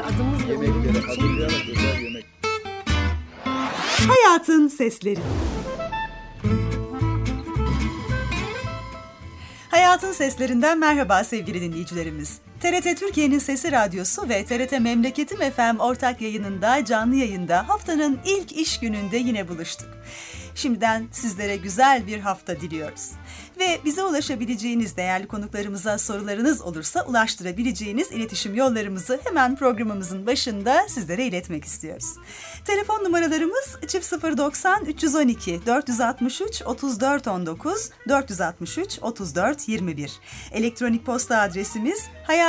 adımız ve Yemekleri hazırlayarak güzel yemek. Hayatın Sesleri. Hayatın Seslerinden merhaba sevgili dinleyicilerimiz. TRT Türkiye'nin Sesi Radyosu ve TRT Memleketim FM ortak yayınında canlı yayında haftanın ilk iş gününde yine buluştuk. Şimdiden sizlere güzel bir hafta diliyoruz. Ve bize ulaşabileceğiniz değerli konuklarımıza sorularınız olursa ulaştırabileceğiniz iletişim yollarımızı hemen programımızın başında sizlere iletmek istiyoruz. Telefon numaralarımız 090 312 463 34 19 463 34 21. Elektronik posta adresimiz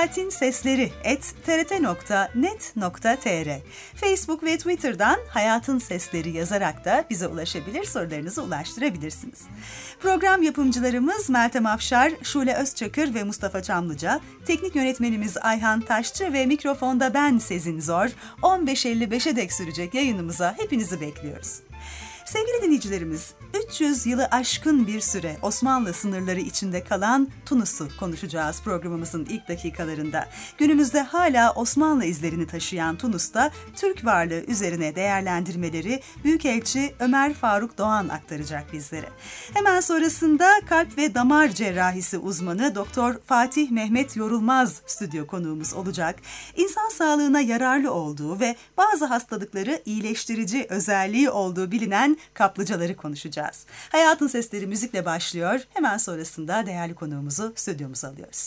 hayatinsesleri@trt.net.tr. Facebook ve Twitter'dan Hayatın Sesleri yazarak da bize ulaşabilir, sorularınızı ulaştırabilirsiniz. Program yapımcılarımız Meltem Afşar, Şule Özçakır ve Mustafa Çamlıca, teknik yönetmenimiz Ayhan Taşçı ve mikrofonda ben Sezin Zor. 15.55'e dek sürecek yayınımıza hepinizi bekliyoruz. Sevgili dinleyicilerimiz, 300 yılı aşkın bir süre Osmanlı sınırları içinde kalan Tunus'u konuşacağız programımızın ilk dakikalarında. Günümüzde hala Osmanlı izlerini taşıyan Tunus'ta Türk varlığı üzerine değerlendirmeleri Büyükelçi Ömer Faruk Doğan aktaracak bizlere. Hemen sonrasında kalp ve damar cerrahisi uzmanı Doktor Fatih Mehmet Yorulmaz stüdyo konuğumuz olacak. İnsan sağlığına yararlı olduğu ve bazı hastalıkları iyileştirici özelliği olduğu bilinen kaplıcaları konuşacağız. Hayatın Sesleri müzikle başlıyor. Hemen sonrasında değerli konuğumuzu stüdyomuza alıyoruz.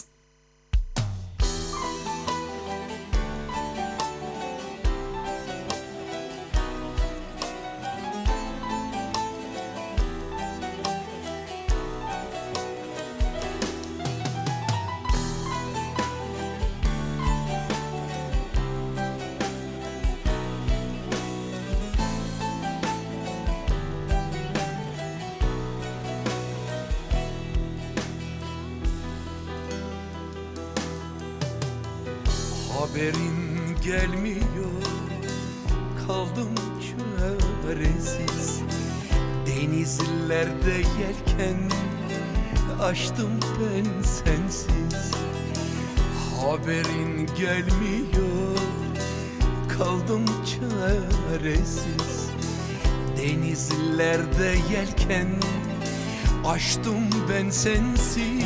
Haberin gelmiyor, kaldım çaresiz. Denizlerde yelken açtım ben sensiz. Haberin gelmiyor, kaldım çaresiz. Denizlerde yelken açtım ben sensiz.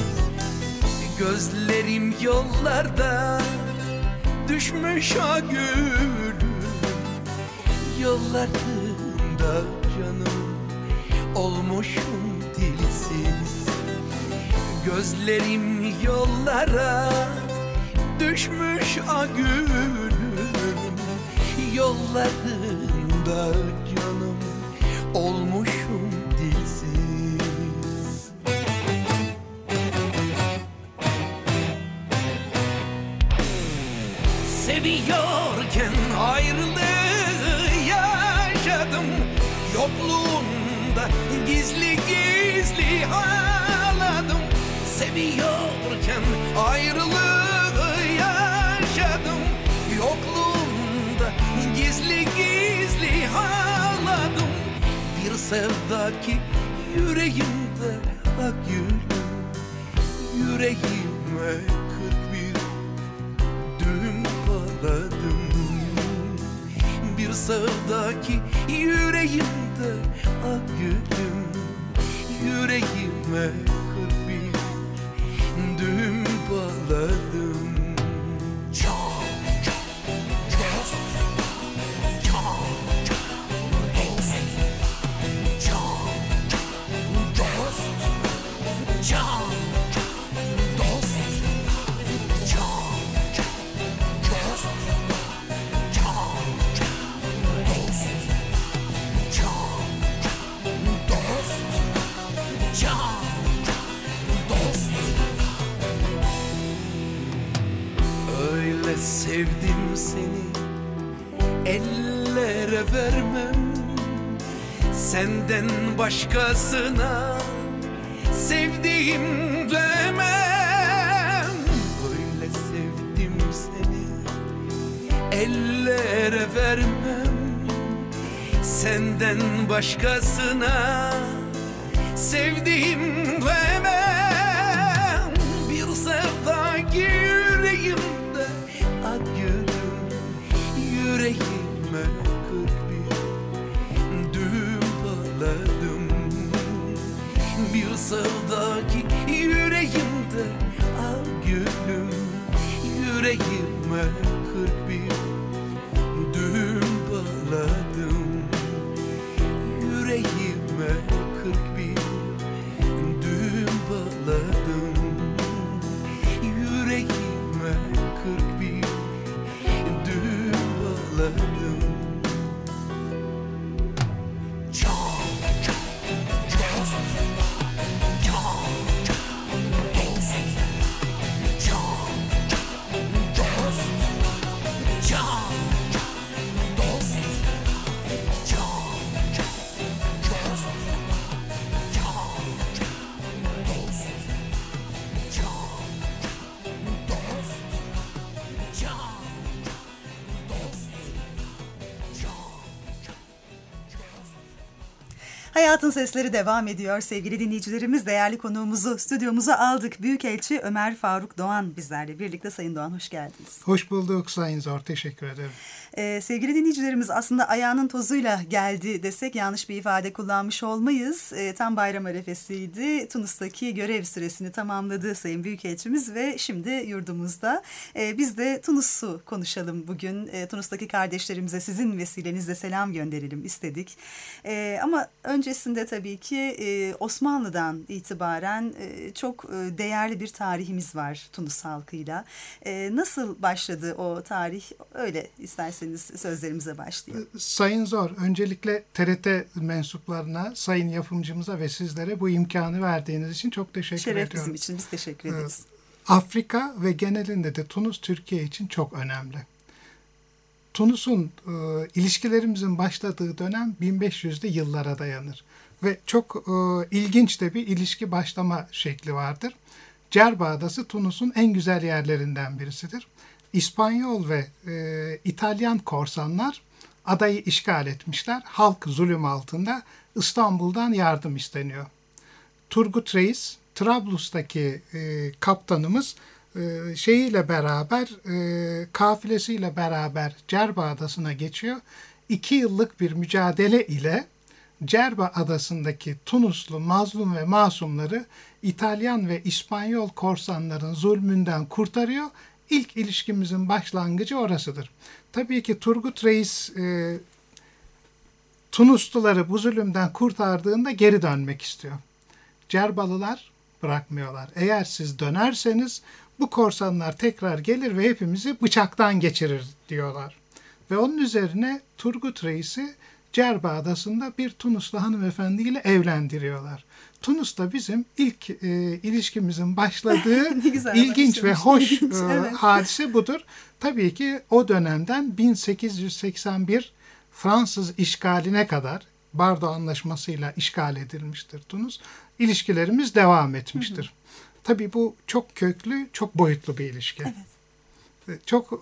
Gözlerim yollarda düşmüş a gülüm, yollarında canım olmuşum dilsiz. Gözlerim yollara düşmüş a gülüm, yollarında canım olmuşum dilsiz. Seviyorken ayrılığı yaşadım, yokluğunda gizli gizli ağladım. Seviyorken ayrılığı yaşadım, yokluğunda gizli gizli ağladım. Bir sevda ki yüreğimde ak gülüm, yüreğime 41 düğüm bağladım. Bir sevda ki yüreğimde ak gülüm, yüreğime 41 düğüm bağladım. Sevdim seni, ellere vermem. Senden başkasına sevdiğim demem. Öyle sevdim seni, ellere vermem. Senden başkasına sevdiğim demem. Bir sevda yüreğimde ak gülüm, yüreğime 41 düğüm bağladım. Bir sevdaki yüreğimde al gülüm, yüreğime 41 düğüm bağladım. Yüreğime 41 düğüm bağladım. Yüreğime 41 düğüm bağladım. Hayatın Sesleri devam ediyor. Sevgili dinleyicilerimiz, değerli konuğumuzu stüdyomuza aldık. Büyükelçi Ömer Faruk Doğan bizlerle birlikte. Sayın Doğan, hoş geldiniz. Hoş bulduk Sayın Zor, teşekkür ederim. Sevgili dinleyicilerimiz, aslında ayağının tozuyla geldi desek yanlış bir ifade kullanmış olmayız. Tam bayram arefesiydi. Tunus'taki görev süresini tamamladı Sayın Büyükelçimiz ve şimdi yurdumuzda. Biz de Tunus'u konuşalım bugün. Tunus'taki kardeşlerimize sizin vesilenizle selam gönderelim istedik. Ama öncesinde tabii ki Osmanlı'dan itibaren çok değerli bir tarihimiz var Tunus halkıyla. Nasıl başladı o tarih? Öyle isterseniz sözlerimize başlayalım. Sayın Zor, öncelikle TRT mensuplarına, sayın yapımcımıza ve sizlere bu imkanı verdiğiniz için çok teşekkür ediyorum. Şeref bizim için, biz teşekkür ederiz. Afrika ve genelinde de Tunus, Türkiye için çok önemli. Tunus'un ilişkilerimizin başladığı dönem 1500'lü yıllara dayanır. Ve çok ilginç de bir ilişki başlama şekli vardır. Cerba Adası Tunus'un en güzel yerlerinden birisidir. İspanyol ve İtalyan korsanlar adayı işgal etmişler. Halk zulüm altında, İstanbul'dan yardım isteniyor. Turgut Reis, Trablus'taki kaptanımız, şeyiyle beraber, kafilesiyle beraber Cerba Adası'na geçiyor. 2 yıllık bir mücadele ile Cerba Adası'ndaki Tunuslu mazlum ve masumları İtalyan ve İspanyol korsanların zulmünden kurtarıyor. İlk ilişkimizin başlangıcı orasıdır. Tabii ki Turgut Reis Tunusluları bu zulümden kurtardığında geri dönmek istiyor. Cerbalılar bırakmıyorlar. Eğer siz dönerseniz bu korsanlar tekrar gelir ve hepimizi bıçaktan geçirir diyorlar. Ve onun üzerine Turgut Reis'i Cerba Adası'nda bir Tunuslu hanımefendiyle evlendiriyorlar. Tunus'ta bizim ilk ilişkimizin başladığı ilginç ve hoş evet. Hadise budur. Tabii ki o dönemden 1881 Fransız işgaline kadar Bardo Anlaşması'yla işgal edilmiştir Tunus. İlişkilerimiz devam etmiştir. Hı hı. Tabii bu çok köklü, çok boyutlu bir ilişki. Evet. Çok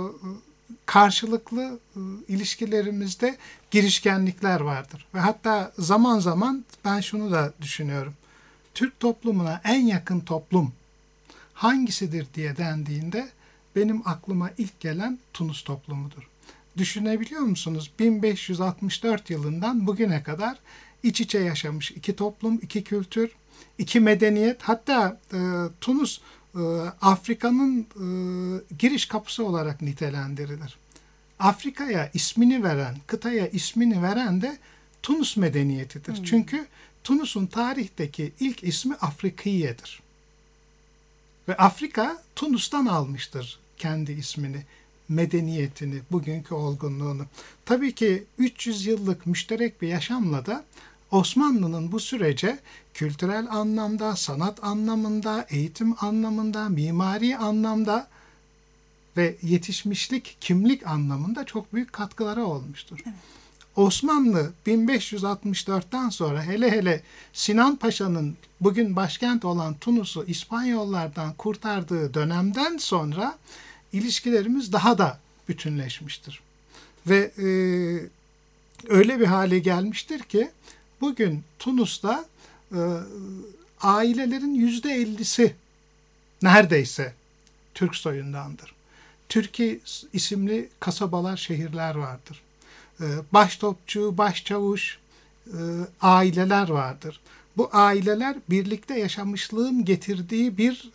karşılıklı ilişkilerimizde girişkenlikler vardır. Ve hatta zaman zaman ben şunu da düşünüyorum. Türk toplumuna en yakın toplum hangisidir diye dendiğinde benim aklıma ilk gelen Tunus toplumudur. Düşünebiliyor musunuz? 1564 yılından bugüne kadar iç içe yaşamış iki toplum, iki kültür, iki medeniyet. Hatta Tunus Afrika'nın giriş kapısı olarak nitelendirilir. Afrika'ya ismini veren, kıtaya ismini veren de Tunus medeniyetidir. Çünkü Tunus'un tarihteki ilk ismi Afrikiye'dir. Ve Afrika Tunus'tan almıştır kendi ismini, medeniyetini, bugünkü olgunluğunu. Tabii ki 300 yıllık müşterek bir yaşamla da Osmanlı'nın bu sürece kültürel anlamda, sanat anlamında, eğitim anlamında, mimari anlamda ve yetişmişlik, kimlik anlamında çok büyük katkıları olmuştur. Evet. Osmanlı 1564'ten sonra hele hele Sinan Paşa'nın bugün başkent olan Tunus'u İspanyollardan kurtardığı dönemden sonra ilişkilerimiz daha da bütünleşmiştir. Ve öyle bir hale gelmiştir ki bugün Tunus'ta ailelerin %50'si neredeyse Türk soyundandır. Türkiye isimli kasabalar, şehirler vardır. Baştopçu, başçavuş aileler vardır. Bu aileler birlikte yaşamışlığın getirdiği bir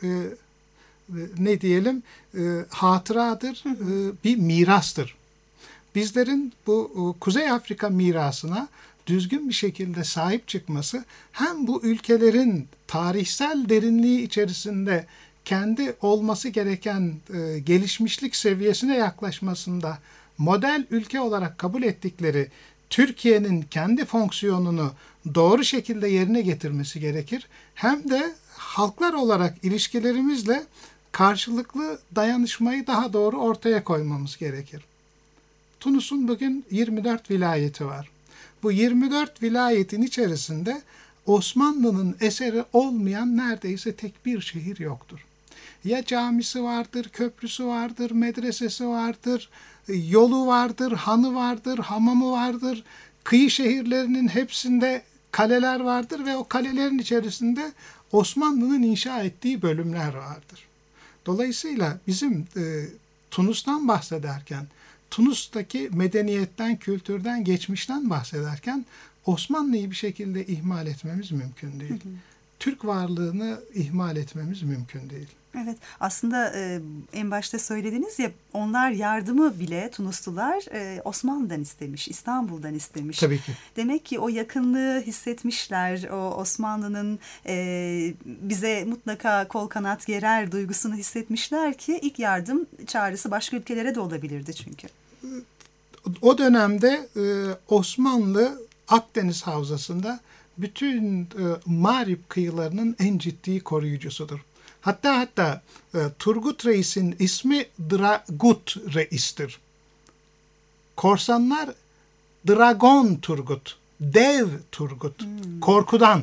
hatıradır, bir mirastır. Bizlerin bu Kuzey Afrika mirasına düzgün bir şekilde sahip çıkması hem bu ülkelerin tarihsel derinliği içerisinde kendi olması gereken gelişmişlik seviyesine yaklaşmasında model ülke olarak kabul ettikleri Türkiye'nin kendi fonksiyonunu doğru şekilde yerine getirmesi gerekir. Hem de halklar olarak ilişkilerimizle karşılıklı dayanışmayı daha doğru ortaya koymamız gerekir. Tunus'un bugün 24 vilayeti var. Bu 24 vilayetin içerisinde Osmanlı'nın eseri olmayan neredeyse tek bir şehir yoktur. Ya camisi vardır, köprüsü vardır, medresesi vardır, yolu vardır, hanı vardır, hamamı vardır. Kıyı şehirlerinin hepsinde kaleler vardır ve o kalelerin içerisinde Osmanlı'nın inşa ettiği bölümler vardır. Dolayısıyla bizim Tunus'tan bahsederken, Tunus'taki medeniyetten, kültürden, geçmişten bahsederken Osmanlı'yı bir şekilde ihmal etmemiz mümkün değil. Türk varlığını ihmal etmemiz mümkün değil. Evet, aslında en başta söylediniz ya, onlar yardımı bile Tunuslular Osmanlı'dan istemiş, İstanbul'dan istemiş. Tabii ki. Demek ki o yakınlığı hissetmişler, o Osmanlı'nın bize mutlaka kol kanat gerer duygusunu hissetmişler ki ilk yardım çağrısı başka ülkelere de olabilirdi çünkü. O dönemde Osmanlı Akdeniz Havzası'nda bütün Mağrip kıyılarının en ciddi koruyucusudur. Hatta Turgut Reis'in ismi Dragut Reis'tir. Korsanlar Dragon Turgut, Dev Turgut, korkudan.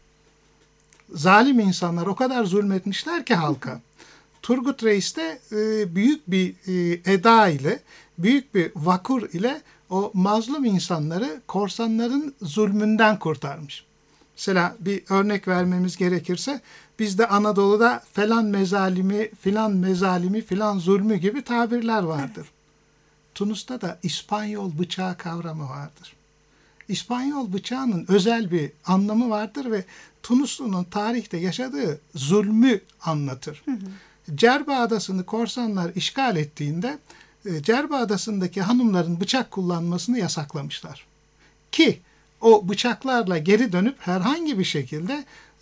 Zalim insanlar o kadar zulmetmişler ki halka. Turgut Reis de büyük bir eda ile, büyük bir vakur ile o mazlum insanları korsanların zulmünden kurtarmış. Mesela bir örnek vermemiz gerekirse bizde Anadolu'da falan mezalimi, filan mezalimi, filan zulmü gibi tabirler vardır. Tunus'ta da İspanyol bıçağı kavramı vardır. İspanyol bıçağının özel bir anlamı vardır ve Tunuslu'nun tarihte yaşadığı zulmü anlatır. Cerba Adası'nı korsanlar işgal ettiğinde Cerba Adası'ndaki hanımların bıçak kullanmasını yasaklamışlar. Ki o bıçaklarla geri dönüp herhangi bir şekilde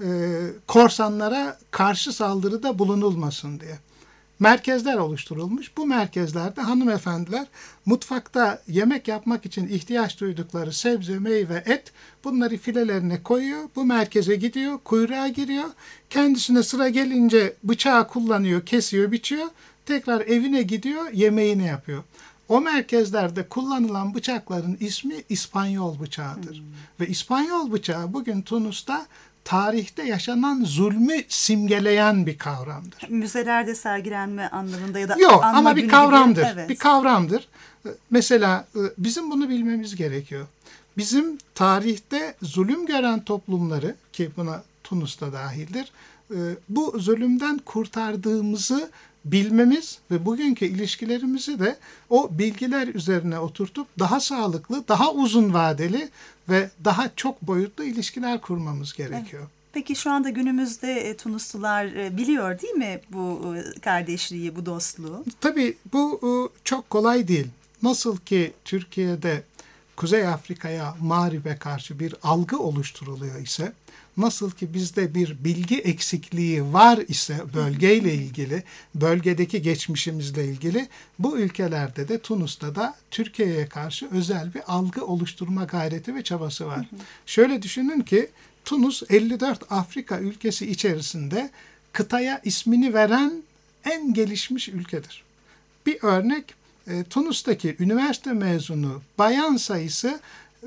korsanlara karşı saldırıda bulunulmasın diye. Merkezler oluşturulmuş. Bu merkezlerde hanımefendiler mutfakta yemek yapmak için ihtiyaç duydukları sebze, meyve, et bunları filelerine koyuyor. Bu merkeze gidiyor, kuyruğa giriyor. Kendisine sıra gelince bıçağı kullanıyor, kesiyor, biçiyor. Tekrar evine gidiyor, yemeğini yapıyor. O merkezlerde kullanılan bıçakların ismi İspanyol bıçağıdır. Ve İspanyol bıçağı bugün Tunus'ta tarihte yaşanan zulmü simgeleyen bir kavramdır. Müzelerde sergilenme anlamında ya da yok ama bir kavramdır. Gibi, evet. Bir kavramdır. Mesela bizim bunu bilmemiz gerekiyor. Bizim tarihte zulüm gören toplumları, ki buna Tunus'ta dahildir, bu zulümden kurtardığımızı bilmemiz ve bugünkü ilişkilerimizi de o bilgiler üzerine oturtup daha sağlıklı, daha uzun vadeli ve daha çok boyutlu ilişkiler kurmamız gerekiyor. Evet. Peki şu anda günümüzde Tunuslular biliyor değil mi bu kardeşliği, bu dostluğu? Tabii bu çok kolay değil. Nasıl ki Türkiye'de Kuzey Afrika'ya, Mağrib'e karşı bir algı oluşturuluyor ise, nasıl ki bizde bir bilgi eksikliği var ise bölgeyle ilgili, bölgedeki geçmişimizle ilgili, bu ülkelerde de Tunus'ta da Türkiye'ye karşı özel bir algı oluşturma gayreti ve çabası var. Şöyle düşünün ki Tunus 54 Afrika ülkesi içerisinde kıtaya ismini veren en gelişmiş ülkedir. Bir örnek, Tunus'taki üniversite mezunu bayan sayısı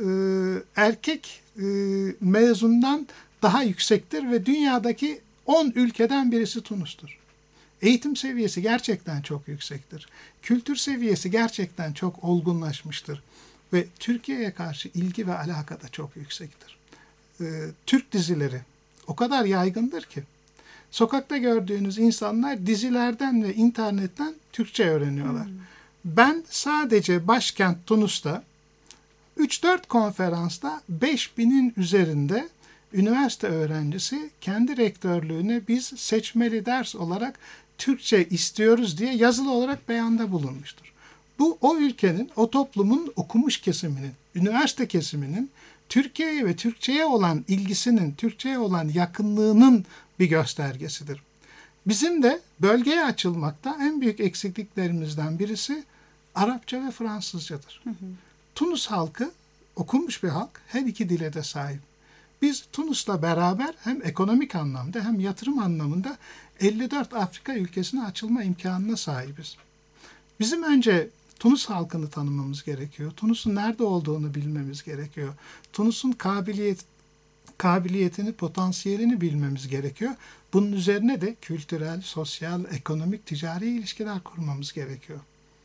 erkek mezundan daha yüksektir ve dünyadaki 10 ülkeden birisi Tunus'tur. Eğitim seviyesi gerçekten çok yüksektir. Kültür seviyesi gerçekten çok olgunlaşmıştır. Ve Türkiye'ye karşı ilgi ve alaka da çok yüksektir. Türk dizileri o kadar yaygındır ki. Sokakta gördüğünüz insanlar dizilerden ve internetten Türkçe öğreniyorlar. Ben sadece başkent Tunus'ta 3-4 konferansta 5000'in üzerinde üniversite öğrencisi kendi rektörlüğüne biz seçmeli ders olarak Türkçe istiyoruz diye yazılı olarak beyanda bulunmuştur. Bu o ülkenin, o toplumun okumuş kesiminin, üniversite kesiminin Türkiye'ye ve Türkçe'ye olan ilgisinin, Türkçe'ye olan yakınlığının bir göstergesidir. Bizim de bölgeye açılmakta en büyük eksikliklerimizden birisi Arapça ve Fransızcadır. Tunus halkı okumuş bir halk, her iki dile de sahip. Biz Tunus'la beraber hem ekonomik anlamda hem yatırım anlamında 54 Afrika ülkesine açılma imkanına sahibiz. Bizim önce Tunus halkını tanımamız gerekiyor. Tunus'un nerede olduğunu bilmemiz gerekiyor. Tunus'un kabiliyetini, potansiyelini bilmemiz gerekiyor. Bunun üzerine de kültürel, sosyal, ekonomik, ticari ilişkiler kurmamız gerekiyor.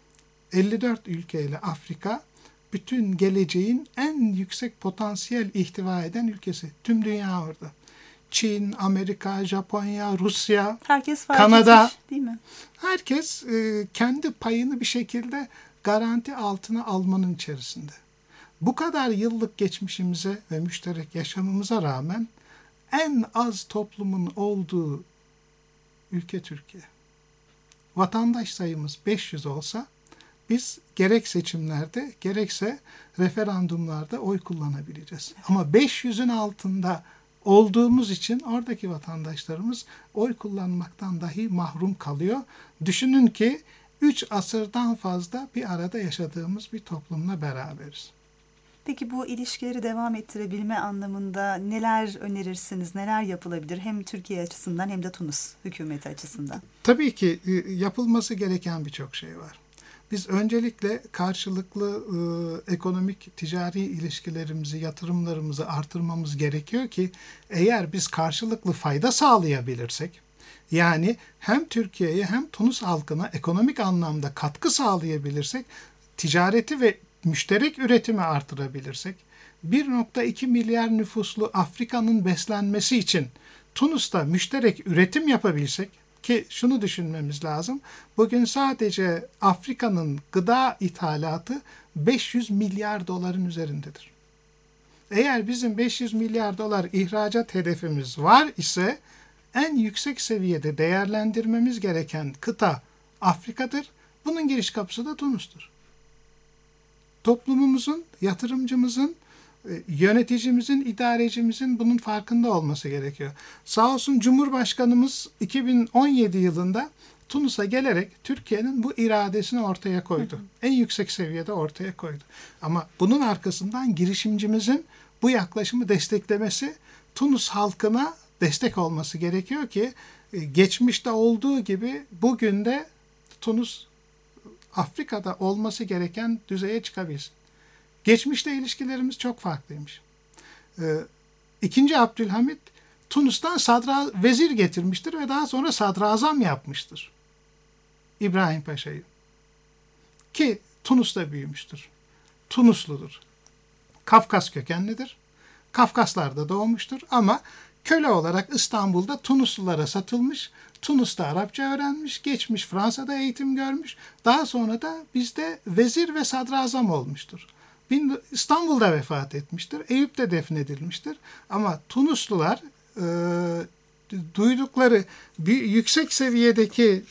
54 ülkeyle Afrika, bütün geleceğin en yüksek potansiyel ihtiva eden ülkesi. Tüm dünya orada. Çin, Amerika, Japonya, Rusya, herkes fark Kanada, etmiş, değil mi? Herkes kendi payını bir şekilde garanti altına almanın içerisinde. Bu kadar yıllık geçmişimize ve müşterek yaşamımıza rağmen en az toplumun olduğu ülke Türkiye. Vatandaş sayımız 500 olsa biz gerek seçimlerde gerekse referandumlarda oy kullanabileceğiz. Ama 500'ün altında olduğumuz için oradaki vatandaşlarımız oy kullanmaktan dahi mahrum kalıyor. Düşünün ki 3 asırdan fazla bir arada yaşadığımız bir toplumla beraberiz. Peki bu ilişkileri devam ettirebilme anlamında neler önerirsiniz, neler yapılabilir hem Türkiye açısından hem de Tunus hükümeti açısından? Tabii ki yapılması gereken birçok şey var. Biz öncelikle karşılıklı ekonomik, ticari ilişkilerimizi, yatırımlarımızı artırmamız gerekiyor ki eğer biz karşılıklı fayda sağlayabilirsek, yani hem Türkiye'ye hem Tunus halkına ekonomik anlamda katkı sağlayabilirsek, ticareti ve müşterek üretimi artırabilirsek, 1,2 milyar nüfuslu Afrika'nın beslenmesi için Tunus'ta müşterek üretim yapabilsek, ki şunu düşünmemiz lazım, bugün sadece Afrika'nın gıda ithalatı 500 milyar doların üzerindedir. Eğer bizim 500 milyar dolar ihracat hedefimiz var ise en yüksek seviyede değerlendirmemiz gereken kıta Afrika'dır. Bunun giriş kapısı da Tunus'tur. Toplumumuzun, yatırımcımızın, yöneticimizin, idarecimizin bunun farkında olması gerekiyor. Sağ olsun Cumhurbaşkanımız 2017 yılında Tunus'a gelerek Türkiye'nin bu iradesini ortaya koydu. En yüksek seviyede ortaya koydu. Ama bunun arkasından girişimcimizin bu yaklaşımı desteklemesi, Tunus halkına destek olması gerekiyor ki geçmişte olduğu gibi bugün de Tunus Afrika'da olması gereken düzeye çıkabilsin. Geçmişte ilişkilerimiz çok farklıymış. İkinci Abdülhamit Tunus'tan vezir getirmiştir ve daha sonra sadrazam yapmıştır. İbrahim Paşa'yı. Ki Tunus'ta büyümüştür. Tunusludur. Kafkas kökenlidir. Kafkaslar'da doğmuştur ama köle olarak İstanbul'da Tunuslulara satılmış, Tunus'ta Arapça öğrenmiş, geçmiş Fransa'da eğitim görmüş, daha sonra da bizde vezir ve sadrazam olmuştur. İstanbul'da vefat etmiştir, Eyüp'te defnedilmiştir ama Tunuslular duydukları bir yüksek seviyedeki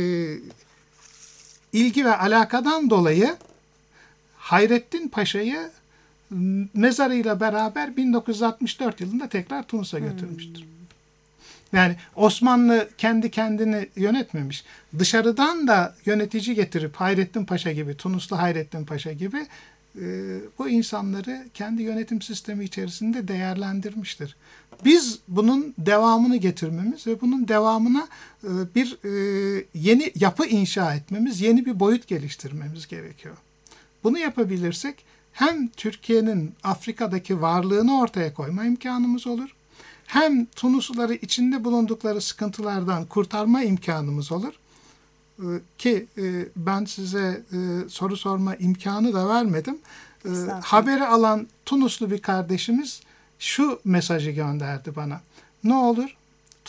ilgi ve alakadan dolayı Hayrettin Paşa'yı mezarıyla beraber 1964 yılında tekrar Tunus'a götürmüştür. Yani Osmanlı kendi kendini yönetmemiş. Dışarıdan da yönetici getirip Hayrettin Paşa gibi, Tunuslu Hayrettin Paşa gibi bu insanları kendi yönetim sistemi içerisinde değerlendirmiştir. Biz bunun devamını getirmemiz ve bunun devamına bir yeni yapı inşa etmemiz, yeni bir boyut geliştirmemiz gerekiyor. Bunu yapabilirsek hem Türkiye'nin Afrika'daki varlığını ortaya koyma imkanımız olur, hem Tunusluları içinde bulundukları sıkıntılardan kurtarma imkanımız olur. Ki ben size soru sorma imkanı da vermedim. Haberi alan Tunuslu bir kardeşimiz şu mesajı gönderdi bana. Ne olur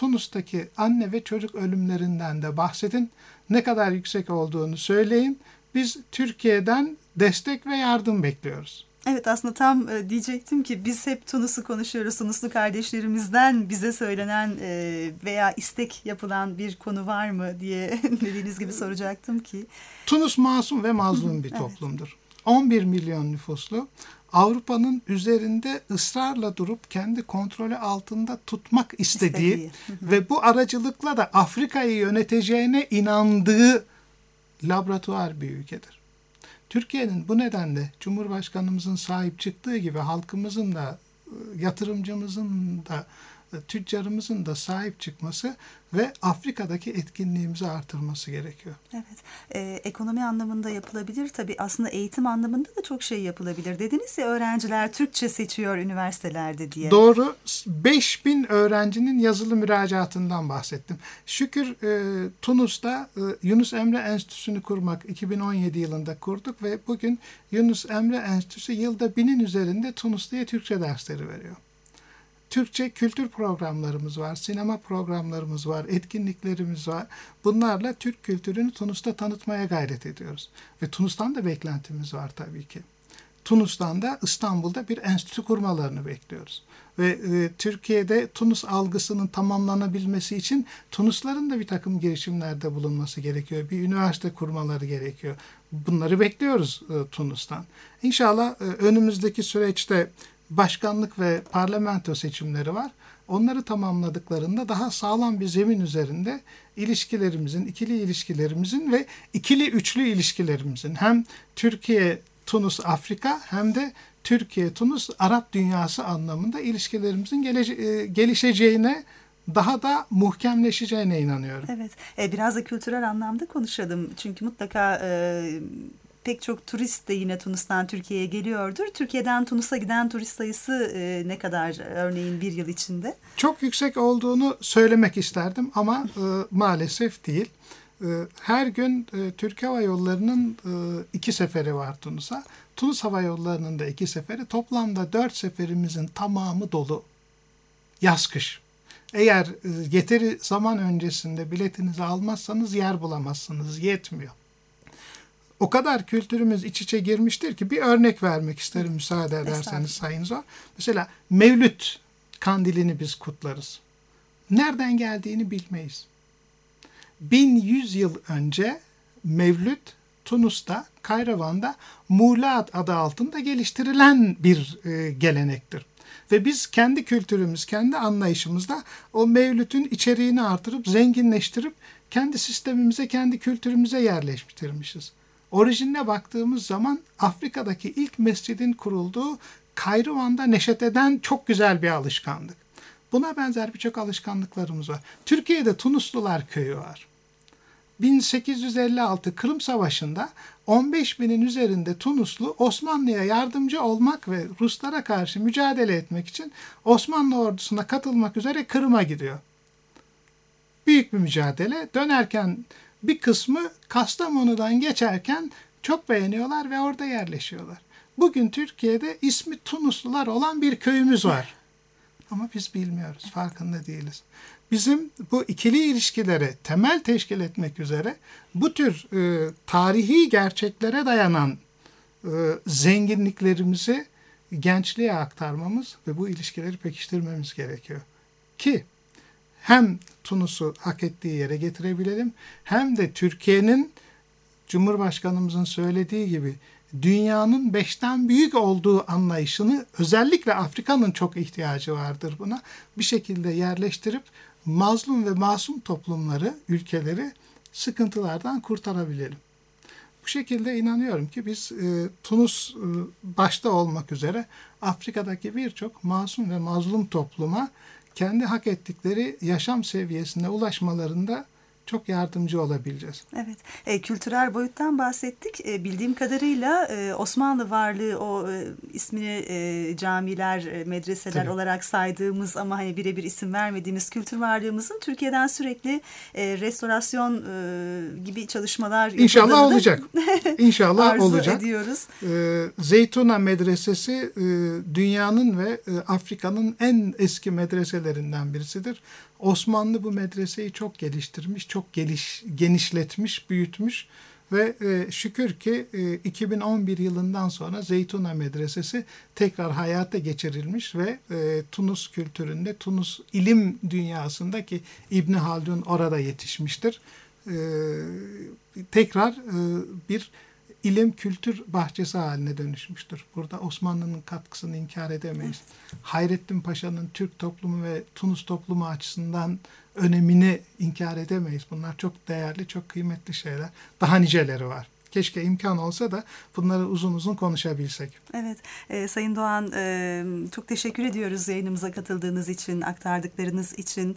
Tunus'taki anne ve çocuk ölümlerinden de bahsedin. Ne kadar yüksek olduğunu söyleyin. Biz Türkiye'den destek ve yardım bekliyoruz. Evet, aslında tam diyecektim ki biz hep Tunus'u konuşuyoruz. Tunuslu kardeşlerimizden bize söylenen veya istek yapılan bir konu var mı diye dediğiniz gibi soracaktım ki. Tunus masum ve mazlum bir toplumdur. 11 milyon nüfuslu, Avrupa'nın üzerinde ısrarla durup kendi kontrolü altında tutmak istediği ve bu aracılıkla da Afrika'yı yöneteceğine inandığı laboratuvar bir ülkedir. Türkiye'nin bu nedenle Cumhurbaşkanımızın sahip çıktığı gibi halkımızın da, yatırımcımızın da, tüccarımızın da sahip çıkması ve Afrika'daki etkinliğimizi artırması gerekiyor. Evet, ekonomi anlamında yapılabilir. Tabii aslında eğitim anlamında da çok şey yapılabilir. Dediniz ya, öğrenciler Türkçe seçiyor üniversitelerde diye. Doğru. 5000 öğrencinin yazılı müracaatından bahsettim. Şükür Tunus'ta Yunus Emre Enstitüsü'nü kurmak 2017 yılında kurduk ve bugün Yunus Emre Enstitüsü yılda 1000'in üzerinde Tunuslu'ya Türkçe dersleri veriyor. Türkçe kültür programlarımız var, sinema programlarımız var, etkinliklerimiz var. Bunlarla Türk kültürünü Tunus'ta tanıtmaya gayret ediyoruz. Ve Tunus'tan da beklentimiz var tabii ki. Tunus'tan da İstanbul'da bir enstitü kurmalarını bekliyoruz. Ve Türkiye'de Tunus algısının tamamlanabilmesi için Tunusların da bir takım girişimlerde bulunması gerekiyor. Bir üniversite kurmaları gerekiyor. Bunları bekliyoruz Tunus'tan. İnşallah önümüzdeki süreçte başkanlık ve parlamento seçimleri var. Onları tamamladıklarında daha sağlam bir zemin üzerinde ilişkilerimizin, ikili ilişkilerimizin ve ikili üçlü ilişkilerimizin hem Türkiye, Tunus, Afrika hem de Türkiye, Tunus, Arap dünyası anlamında ilişkilerimizin gelişeceğine, daha da muhkemleşeceğine inanıyorum. Evet, biraz da kültürel anlamda konuşalım. Çünkü mutlaka pek çok turist de yine Tunus'tan Türkiye'ye geliyordur. Türkiye'den Tunus'a giden turist sayısı ne kadar örneğin bir yıl içinde? Çok yüksek olduğunu söylemek isterdim ama maalesef değil. Her gün Türk Hava Yolları'nın 2 seferi var Tunus'a. Tunus Hava Yolları'nın da 2 seferi. Toplamda 4 seferimizin tamamı dolu. Yaz kış. Eğer yeteri zaman öncesinde biletinizi almazsanız yer bulamazsınız. Yetmiyor. O kadar kültürümüz iç içe girmiştir ki bir örnek vermek isterim müsaade ederseniz Sayın Zor. Mesela Mevlüt kandilini biz kutlarız. Nereden geldiğini bilmeyiz. 1100 yıl önce Mevlüt Tunus'ta, Kayravan'da Mulat adı altında geliştirilen bir gelenektir. Ve biz kendi kültürümüz, kendi anlayışımızda o Mevlüt'ün içeriğini artırıp, zenginleştirip kendi sistemimize, kendi kültürümüze yerleştirmişiz. Orijinine baktığımız zaman Afrika'daki ilk mescidin kurulduğu Kayravan'da neşet eden çok güzel bir alışkanlık. Buna benzer birçok alışkanlıklarımız var. Türkiye'de Tunuslular köyü var. 1856 Kırım Savaşı'nda 15.000'in üzerinde Tunuslu Osmanlı'ya yardımcı olmak ve Ruslara karşı mücadele etmek için Osmanlı ordusuna katılmak üzere Kırım'a gidiyor. Büyük bir mücadele. Dönerken bir kısmı Kastamonu'dan geçerken çok beğeniyorlar ve orada yerleşiyorlar. Bugün Türkiye'de ismi Tunuslular olan bir köyümüz var. Ama biz bilmiyoruz, farkında değiliz. Bizim bu ikili ilişkilere temel teşkil etmek üzere bu tür tarihi gerçeklere dayanan zenginliklerimizi gençliğe aktarmamız ve bu ilişkileri pekiştirmemiz gerekiyor. Ki hem Tunus'u hak ettiği yere getirebilelim hem de Türkiye'nin Cumhurbaşkanımızın söylediği gibi dünyanın 5'ten büyük olduğu anlayışını, özellikle Afrika'nın çok ihtiyacı vardır buna, bir şekilde yerleştirip mazlum ve masum toplumları, ülkeleri sıkıntılardan kurtarabilelim. Bu şekilde inanıyorum ki biz Tunus başta olmak üzere Afrika'daki birçok masum ve mazlum topluma kendi hak ettikleri yaşam seviyesine ulaşmalarında çok yardımcı olabileceğiz. Evet, kültürel boyuttan bahsettik. Bildiğim kadarıyla Osmanlı varlığı, o ismini camiler, medreseler Tabii. olarak saydığımız ama hani birebir isim vermediğimiz kültür varlığımızın Türkiye'den sürekli restorasyon gibi çalışmalar İnşallah olacak. İnşallah arzu olacak. ediyoruz. Zeytuna Medresesi dünyanın ve Afrika'nın en eski medreselerinden birisidir. Osmanlı bu medreseyi çok geliştirmiş, çok genişletmiş, büyütmüş ve şükür ki 2011 yılından sonra Zeytuna Medresesi tekrar hayata geçirilmiş ve Tunus kültüründe, Tunus ilim dünyasındaki İbn Haldun orada yetişmiştir. Tekrar bir ilim kültür bahçesi haline dönüşmüştür. Burada Osmanlı'nın katkısını inkar edemeyiz. Hayrettin Paşa'nın Türk toplumu ve Tunus toplumu açısından önemini inkar edemeyiz. Bunlar çok değerli, çok kıymetli şeyler. Daha niceleri var. Keşke imkan olsa da bunları uzun uzun konuşabilsek. Evet, Sayın Doğan, çok teşekkür ediyoruz yayınımıza katıldığınız için, aktardıklarınız için.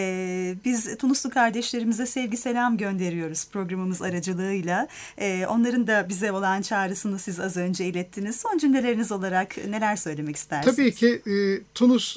Biz Tunuslu kardeşlerimize sevgi selam gönderiyoruz programımız aracılığıyla. Onların da bize olan çağrısını siz az önce ilettiniz. Son cümleleriniz olarak neler söylemek istersiniz? Tabii ki Tunus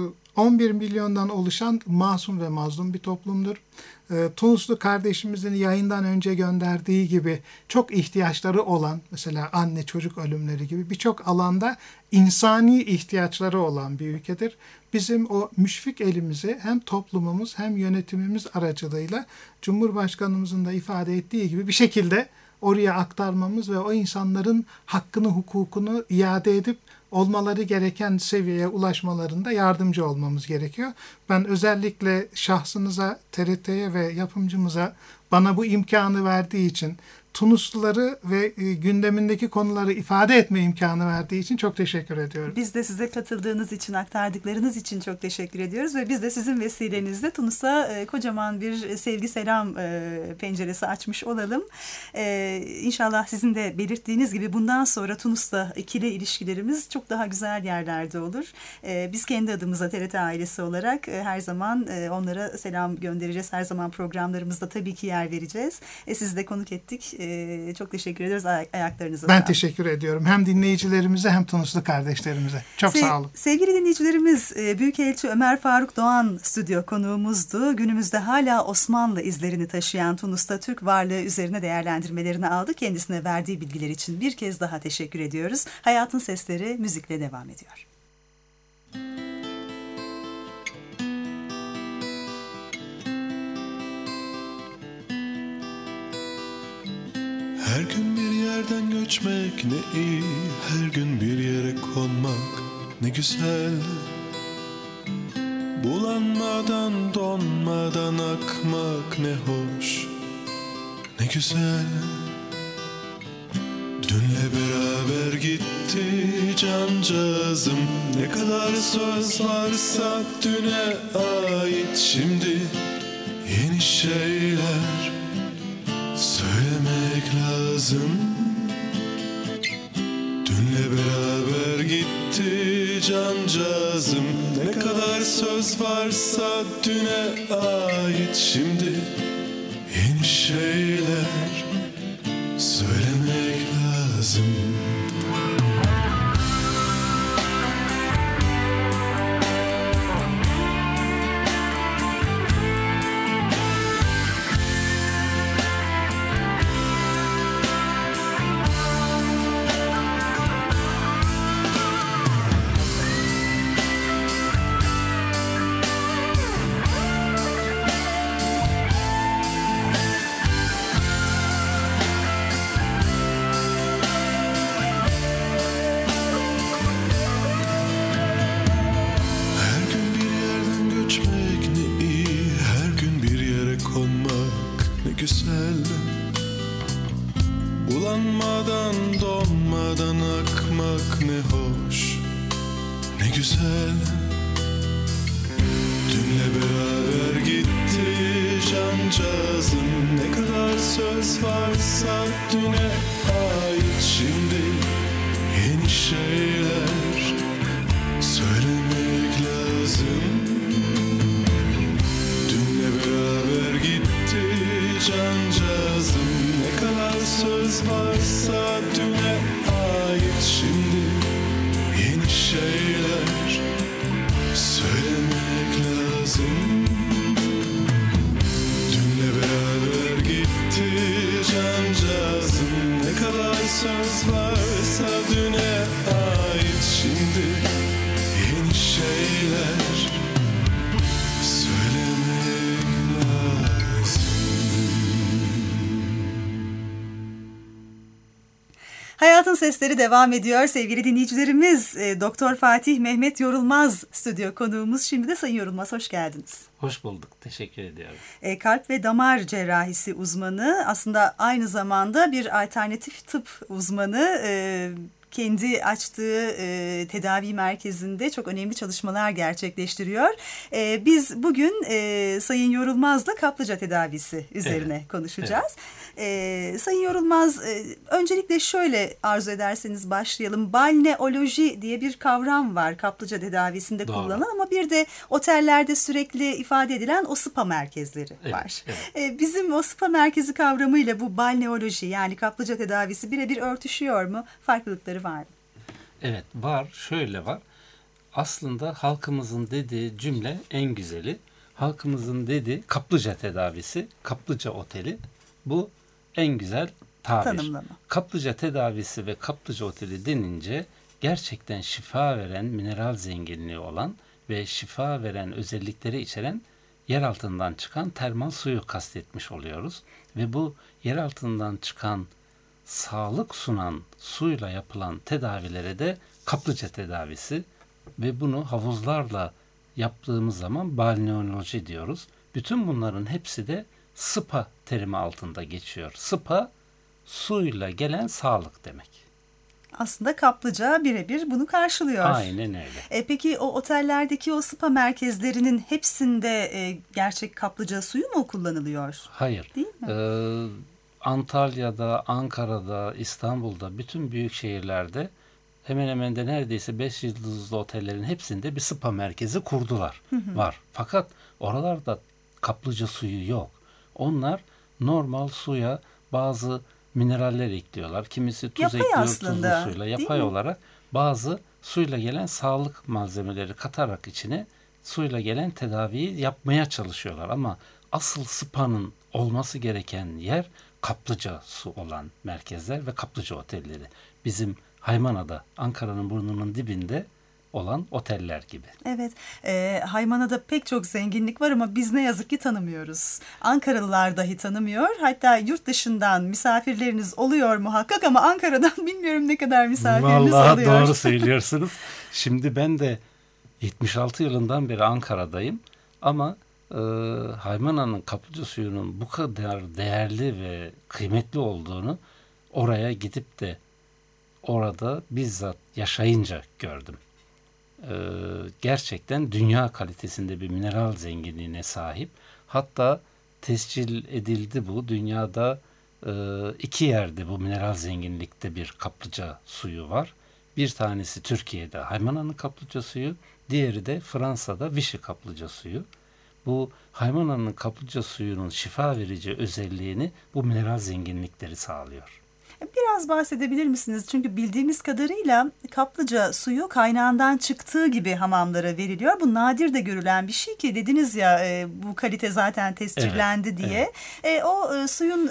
11 milyondan oluşan masum ve mazlum bir toplumdur. Tunuslu kardeşimizin yayından önce gönderdiği gibi çok ihtiyaçları olan, mesela anne çocuk ölümleri gibi birçok alanda insani ihtiyaçları olan bir ülkedir. Bizim o müşfik elimizi hem toplumumuz hem yönetimimiz aracılığıyla Cumhurbaşkanımızın da ifade ettiği gibi bir şekilde oraya aktarmamız ve o insanların hakkını, hukukunu iade edip olmaları gereken seviyeye ulaşmalarında yardımcı olmamız gerekiyor. Ben özellikle şahsınıza, TRT'ye ve yapımcımıza bana bu imkanı verdiği için, Tunusluları ve gündemindeki konuları ifade etme imkanı verdiği için çok teşekkür ediyorum. Biz de size katıldığınız için, aktardıklarınız için çok teşekkür ediyoruz ve biz de sizin vesilenizle Tunus'a kocaman bir sevgi selam penceresi açmış olalım. İnşallah sizin de belirttiğiniz gibi bundan sonra Tunus'la ikili ilişkilerimiz çok daha güzel yerlerde olur. Biz kendi adımıza TRT ailesi olarak her zaman onlara selam göndereceğiz. Her zaman programlarımızda tabii ki yer vereceğiz. Sizi de konuk ettik. Çok teşekkür ediyoruz. Ayaklarınıza Ben sağlık. teşekkür ediyorum. Hem dinleyicilerimize hem Tunuslu kardeşlerimize. Çok sağ olun. Sevgili dinleyicilerimiz, Büyükelçi Ömer Faruk Doğan stüdyo konuğumuzdu. Günümüzde hala Osmanlı izlerini taşıyan Tunus'ta Türk varlığı üzerine değerlendirmelerini aldı. Kendisine verdiği bilgiler için bir kez daha teşekkür ediyoruz. Hayatın Sesleri müzikle devam ediyor. Her gün bir yerden göçmek ne iyi, her gün bir yere konmak ne güzel. Bulanmadan, donmadan akmak ne hoş, ne güzel. Dünle beraber gitti cancağızım, ne kadar söz varsa düne ait. Şimdi yeni şeyler söylemek lazım. Dünle beraber gitti cancağızım, ne kadar söz varsa düne ait. Şimdi yeni şeyler söylemek lazım. Bulanmadan, donmadan akmak ne hoş, ne güzel. Dünle beraber gitti cancağızım, ne kadar söz varsa düne ait. Şimdi yeni şeyler söylemek lazım. Dünle beraber gitti Sesleri devam ediyor sevgili dinleyicilerimiz. Doktor Fatih Mehmet Yorulmaz stüdyo konuğumuz. Şimdi de Sayın Yorulmaz, hoş geldiniz. Hoş bulduk. Teşekkür ediyorum. Kalp ve damar cerrahisi uzmanı, aslında aynı zamanda bir alternatif tıp uzmanı. Kendi açtığı tedavi merkezinde çok önemli çalışmalar gerçekleştiriyor. Biz bugün Sayın Yorulmaz'la kaplıca tedavisi üzerine konuşacağız. Evet. Sayın Yorulmaz, öncelikle şöyle arzu ederseniz başlayalım. Balneoloji diye bir kavram var kaplıca tedavisinde kullanılan, ama bir de otellerde sürekli ifade edilen o spa merkezleri var. Evet. Bizim o spa merkezi kavramıyla bu balneoloji, yani kaplıca tedavisi birebir örtüşüyor mu? Farklılıkları var mı? Evet, var. Şöyle var. Aslında halkımızın dediği cümle en güzeli. Halkımızın dediği kaplıca tedavisi, kaplıca oteli. Bu en güzel tabir. Tanımlama. Kaplıca tedavisi ve kaplıca oteli denince gerçekten şifa veren, mineral zenginliği olan ve şifa veren özellikleri içeren yer altından çıkan termal suyu kastetmiş oluyoruz. Ve bu yer altından çıkan sağlık sunan suyla yapılan tedavilere de kaplıca tedavisi ve bunu havuzlarla yaptığımız zaman balneoloji diyoruz. Bütün bunların hepsi de spa terimi altında geçiyor. Spa, suyla gelen sağlık demek. Aslında kaplıca birebir bunu karşılıyor. Aynen öyle. Peki o otellerdeki o spa merkezlerinin hepsinde gerçek kaplıca suyu mu kullanılıyor? Hayır. Değil mi? Antalya'da, Ankara'da, İstanbul'da, bütün büyük şehirlerde hemen hemen de neredeyse 5 yıldızlı otellerin hepsinde bir spa merkezi kurdular. Var. Fakat oralarda kaplıca suyu yok. Onlar normal suya bazı mineraller ekliyorlar. Kimisi tuz yapay ekliyor, aslında, tuzlu suyla. Yapay olarak bazı suyla gelen sağlık malzemeleri katarak içine suyla gelen tedaviyi yapmaya çalışıyorlar. Ama asıl spa'nın olması gereken yer kaplıca su olan merkezler ve kaplıca otelleri. Bizim Haymana'da, Ankara'nın burnunun dibinde olan oteller gibi. Evet, Haymana'da pek çok zenginlik var ama biz ne yazık ki tanımıyoruz. Ankaralılar dahi tanımıyor. Hatta yurt dışından misafirleriniz oluyor muhakkak, ama Ankara'dan bilmiyorum ne kadar misafiriniz Vallahi oluyor. Vallahi doğru söylüyorsunuz. Şimdi ben de 76 yılından beri Ankara'dayım ama Haymana'nın kaplıca suyunun bu kadar değerli ve kıymetli olduğunu oraya gidip de orada bizzat yaşayınca gördüm. Gerçekten dünya kalitesinde bir mineral zenginliğine sahip. Hatta tescil edildi bu. Dünyada 2 yerde bu mineral zenginlikte bir kaplıca suyu var. Bir tanesi Türkiye'de Haymana'nın kaplıca suyu, diğeri de Fransa'da Vichy kaplıca suyu. Bu Haymana'nın kaplıca suyunun şifa verici özelliğini bu mineral zenginlikleri sağlıyor. Biraz bahsedebilir misiniz? Çünkü bildiğimiz kadarıyla kaplıca suyu kaynağından çıktığı gibi hamamlara veriliyor. Bu nadir de görülen bir şey ki, dediniz ya bu kalite zaten tescillendi diye. Evet. O suyun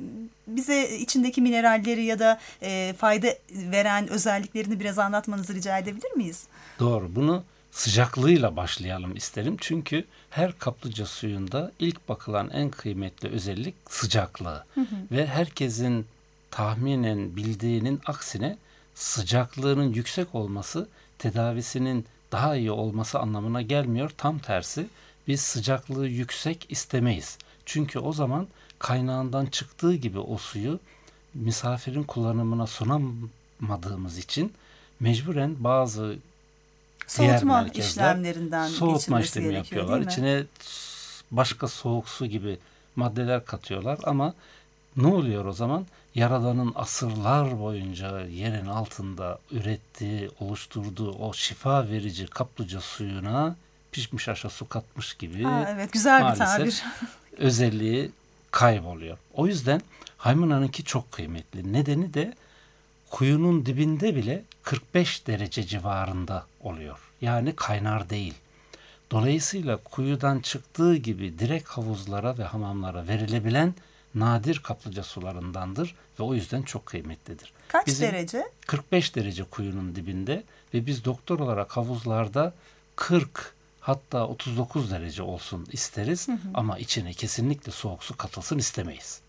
bize içindeki mineralleri ya da fayda veren özelliklerini biraz anlatmanızı rica edebilir miyiz? Doğru. Bunu sıcaklığıyla başlayalım isterim. Çünkü her kaplıca suyunda ilk bakılan en kıymetli özellik sıcaklığı. Ve herkesin tahminen bildiğinin aksine sıcaklığının yüksek olması tedavisinin daha iyi olması anlamına gelmiyor. Tam tersi, biz sıcaklığı yüksek istemeyiz. Çünkü o zaman kaynağından çıktığı gibi o suyu misafirin kullanımına sunamadığımız için mecburen bazı soğutma işlemlerinden soğutma işlemi yapıyorlar. İçine başka soğuk su gibi maddeler katıyorlar ama ne oluyor o zaman? Yaradanın asırlar boyunca yerin altında ürettiği, oluşturduğu o şifa verici kaplıca suyuna pişmiş aşa su katmış gibi evet, güzel bir tabir. Özelliği kayboluyor. O yüzden Haymana'nınki çok kıymetli. Nedeni de kuyunun dibinde bile 45 derece civarında oluyor. Yani kaynar değil. Dolayısıyla kuyudan çıktığı gibi direkt havuzlara ve hamamlara verilebilen nadir kaplıca sularındandır ve o yüzden çok kıymetlidir. Kaç derece? 45 derece kuyunun dibinde ve biz doktor olarak havuzlarda 40 hatta 39 derece olsun isteriz ama içine kesinlikle soğuk su katılsın istemeyiz.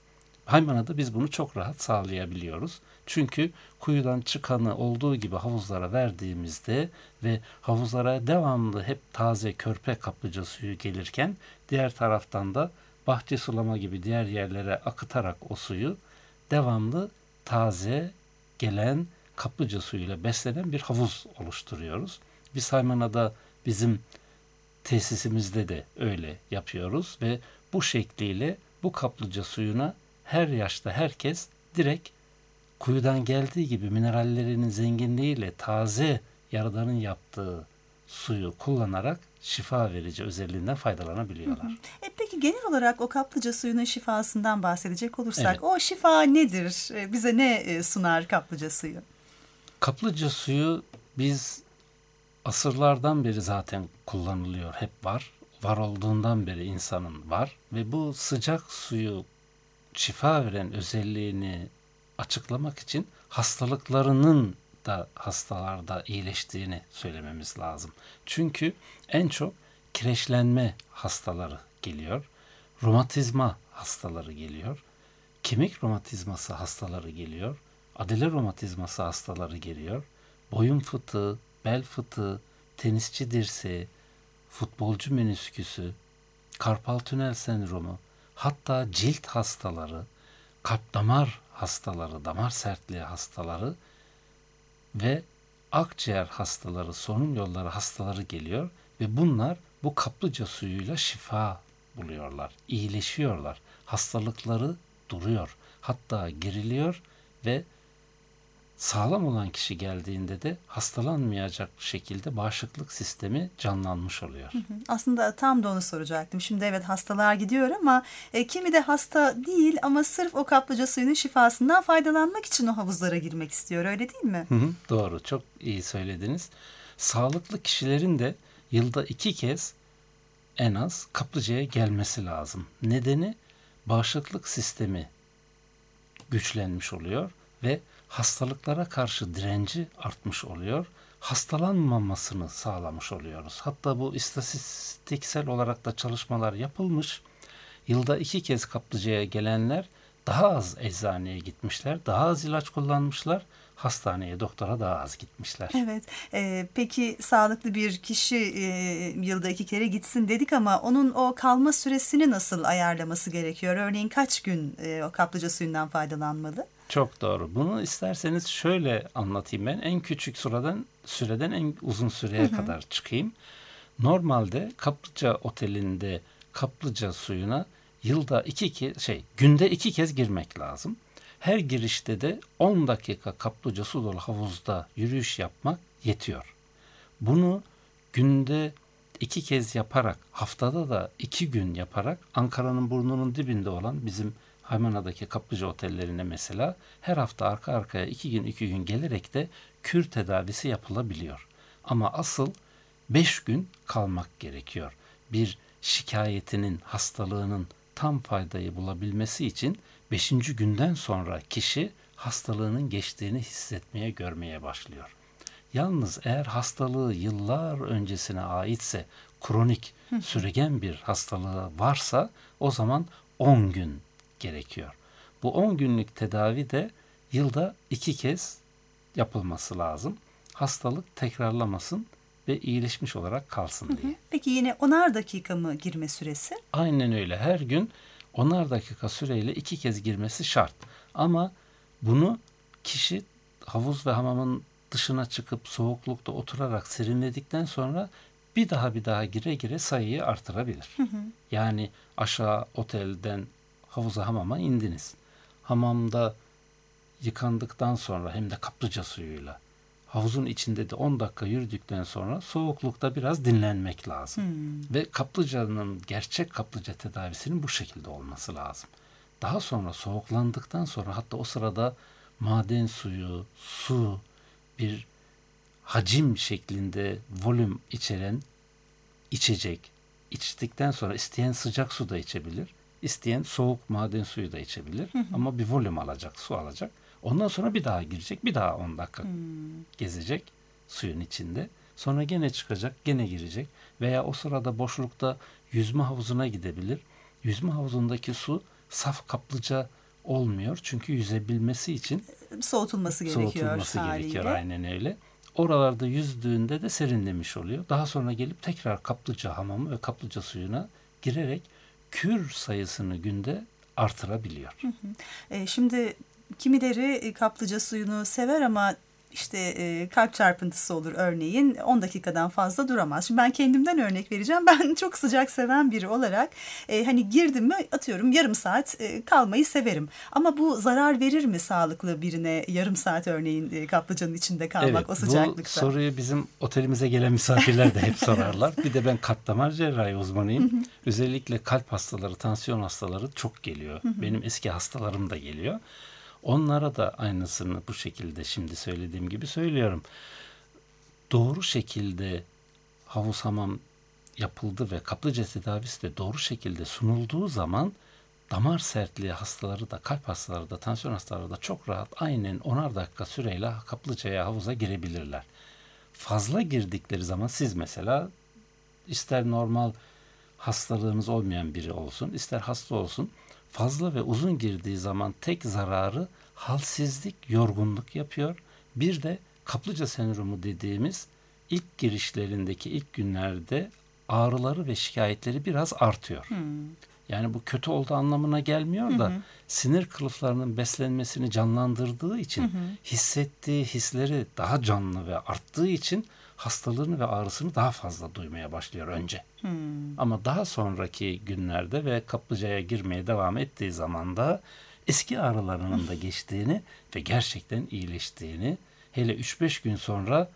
Haymana'da biz bunu çok rahat sağlayabiliyoruz. Çünkü kuyudan çıkanı olduğu gibi havuzlara verdiğimizde ve havuzlara devamlı hep taze körpe kaplıca suyu gelirken diğer taraftan da bahçe sulama gibi diğer yerlere akıtarak o suyu devamlı taze gelen kaplıca suyuyla beslenen bir havuz oluşturuyoruz. Biz Haymana'da bizim tesisimizde de öyle yapıyoruz ve bu şekliyle bu kaplıca suyuna her yaşta herkes direkt kuyudan geldiği gibi minerallerinin zenginliğiyle taze yaradanın yaptığı suyu kullanarak şifa verici özelliğinden faydalanabiliyorlar. Peki genel olarak o kaplıca suyunun şifasından bahsedecek olursak Evet. o şifa nedir? Bize ne sunar kaplıca suyu? Kaplıca suyu biz asırlardan beri zaten kullanılıyor. Hep var. Var olduğundan beri insanın var. Ve bu sıcak suyu şifa veren özelliğini açıklamak için hastalıklarının da hastalarda iyileştiğini söylememiz lazım. Çünkü en çok kireçlenme hastaları geliyor. Romatizma hastaları geliyor. Kemik romatizması hastaları geliyor. Adele romatizması hastaları geliyor. Boyun fıtığı, bel fıtığı, tenisçi dirseği, futbolcu menisküsü, karpal tünel sendromu, hatta cilt hastaları, kalp damar hastaları, damar sertliği hastaları ve akciğer hastaları, solunum yolları hastaları geliyor ve bunlar bu kaplıca suyuyla şifa buluyorlar, iyileşiyorlar. Hastalıkları duruyor, hatta geriliyor ve sağlam olan kişi geldiğinde de hastalanmayacak şekilde bağışıklık sistemi canlanmış oluyor. Aslında tam da onu soracaktım. Şimdi evet hastalar gidiyor ama kimi de hasta değil ama sırf o kaplıca suyunun şifasından faydalanmak için o havuzlara girmek istiyor, öyle değil mi? Doğru, çok iyi söylediniz. Sağlıklı kişilerin de yılda 2 kez en az kaplıcaya gelmesi lazım. Nedeni bağışıklık sistemi güçlenmiş oluyor ve hastalıklara karşı direnci artmış oluyor. Hastalanmamasını sağlamış oluyoruz. Hatta bu istatistiksel olarak da çalışmalar yapılmış. Yılda 2 kez kaplıcaya gelenler daha az eczaneye gitmişler, daha az ilaç kullanmışlar, hastaneye, doktora daha az gitmişler. Evet. Peki sağlıklı bir kişi yılda 2 kere gitsin dedik ama onun o kalma süresini nasıl ayarlaması gerekiyor? Örneğin kaç gün o kaplıca suyundan faydalanmalı? Çok doğru. Bunu isterseniz şöyle anlatayım ben. En küçük süreden en uzun süreye kadar çıkayım. Normalde kaplıca otelinde kaplıca suyuna yılda günde 2 kez girmek lazım. Her girişte de 10 dakika kaplıca su dolu havuzda yürüyüş yapmak yetiyor. Bunu günde 2 kez yaparak, haftada da 2 gün yaparak Ankara'nın burnunun dibinde olan bizim Haymana'daki kaplıca otellerine mesela her hafta arka arkaya 2 gün gelerek de kür tedavisi yapılabiliyor. Ama asıl 5 gün kalmak gerekiyor. Bir şikayetinin, hastalığının tam faydayı bulabilmesi için 5. günden sonra kişi hastalığının geçtiğini hissetmeye, görmeye başlıyor. Yalnız eğer hastalığı yıllar öncesine aitse, kronik, süregen bir hastalığı varsa o zaman 10 gün gerekiyor. Bu 10 günlük tedavi de yılda 2 kez yapılması lazım. Hastalık tekrarlamasın ve iyileşmiş olarak kalsın diye. Peki yine 10'ar dakika mı girme süresi? Aynen öyle. Her gün 10'ar dakika süreyle 2 kez girmesi şart. Ama bunu kişi havuz ve hamamın dışına çıkıp soğuklukta oturarak serinledikten sonra bir daha gire sayıyı artırabilir. Yani aşağı otelden havuza hamama indiniz. Hamamda yıkandıktan sonra hem de kaplıca suyuyla havuzun içinde de 10 dakika yürüdükten sonra soğuklukta biraz dinlenmek lazım. Ve kaplıcanın, gerçek kaplıca tedavisinin bu şekilde olması lazım. Daha sonra soğuklandıktan sonra hatta o sırada maden suyu, su, bir hacim şeklinde volüm içeren içecek içtikten sonra isteyen sıcak su da içebilir. İsteyen soğuk maden suyu da içebilir. Ama bir volüm alacak, su alacak. Ondan sonra bir daha girecek. Bir daha 10 dakika gezecek suyun içinde. Sonra gene çıkacak, gene girecek. Veya o sırada boşlukta yüzme havuzuna gidebilir. Yüzme havuzundaki su saf kaplıca olmuyor. Çünkü yüzebilmesi için soğutulması gerekiyor. Gerekiyor, aynen öyle. Oralarda yüzdüğünde de serinlemiş oluyor. Daha sonra gelip tekrar kaplıca hamamı ve kaplıca suyuna girerek kür sayısını günde artırabiliyor. Şimdi kimileri kaplıca suyunu sever ama işte kalp çarpıntısı olur örneğin, 10 dakikadan fazla duramaz. Şimdi ben kendimden örnek vereceğim. Ben çok sıcak seven biri olarak hani girdim mi atıyorum yarım saat kalmayı severim. Ama bu zarar verir mi sağlıklı birine yarım saat örneğin kaplıcanın içinde kalmak o sıcaklıkta? Bu soruyu bizim otelimize gelen misafirler de hep sorarlar. Bir de ben kalp damar cerrahi uzmanıyım. Özellikle kalp hastaları, tansiyon hastaları çok geliyor. Benim eski hastalarım da geliyor. Onlara da aynısını bu şekilde şimdi söylediğim gibi söylüyorum. Doğru şekilde havuz hamam yapıldı ve kaplıca tedavisi de doğru şekilde sunulduğu zaman damar sertliği hastaları da, kalp hastaları da, tansiyon hastaları da çok rahat aynen 10'ar dakika süreyle kaplıcaya, havuza girebilirler. Fazla girdikleri zaman siz mesela ister normal hastalığınız olmayan biri olsun, ister hasta olsun, fazla ve uzun girdiği zaman tek zararı halsizlik, yorgunluk yapıyor. Bir de kaplıca sendromu dediğimiz ilk girişlerindeki ilk günlerde ağrıları ve şikayetleri biraz artıyor. Yani bu kötü olduğu anlamına gelmiyor da sinir kılıflarının beslenmesini canlandırdığı için hissettiği hisleri daha canlı ve arttığı için hastalığını ve ağrısını daha fazla duymaya başlıyor önce. Ama daha sonraki günlerde ve kaplıcaya girmeye devam ettiği zaman da eski ağrılarının da geçtiğini ve gerçekten iyileştiğini, hele 3-5 gün sonra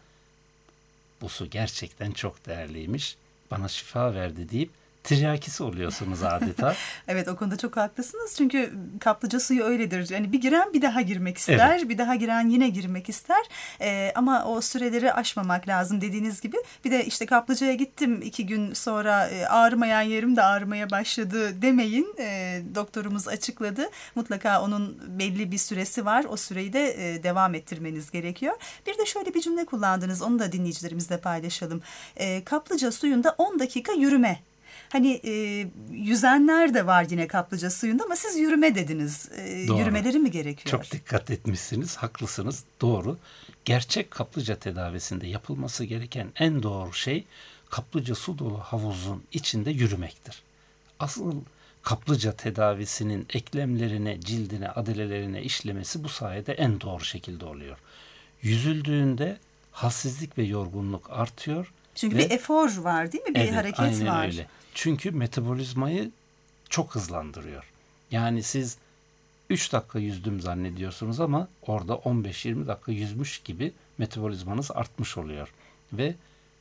bu su gerçekten çok değerliymiş, bana şifa verdi deyip tiryakisi oluyorsunuz adeta. Evet, o konuda çok haklısınız. Çünkü kaplıca suyu öyledir. Yani bir giren bir daha girmek ister. Evet. Bir daha giren yine girmek ister. Ama o süreleri aşmamak lazım dediğiniz gibi. Bir de işte kaplıcaya gittim 2 gün sonra ağrımayan yerim de ağrımaya başladı demeyin. Doktorumuz açıkladı. Mutlaka onun belli bir süresi var. O süreyi de devam ettirmeniz gerekiyor. Bir de şöyle bir cümle kullandınız. Onu da dinleyicilerimizle paylaşalım. Kaplıca suyunda 10 dakika yürüme. Hani yüzenler de var yine kaplıca suyunda ama siz yürüme dediniz. Yürümeleri mi gerekiyor? Çok dikkat etmişsiniz, haklısınız, doğru. Gerçek kaplıca tedavisinde yapılması gereken en doğru şey kaplıca su dolu havuzun içinde yürümektir. Asıl kaplıca tedavisinin eklemlerine, cildine, adelelerine işlemesi bu sayede en doğru şekilde oluyor. Yüzüldüğünde halsizlik ve yorgunluk artıyor. Çünkü bir efor var değil mi? Bir hareket aynen var. Öyle. Çünkü metabolizmayı çok hızlandırıyor. Yani siz 3 dakika yüzdüm zannediyorsunuz ama orada 15-20 dakika yüzmüş gibi metabolizmanız artmış oluyor. Ve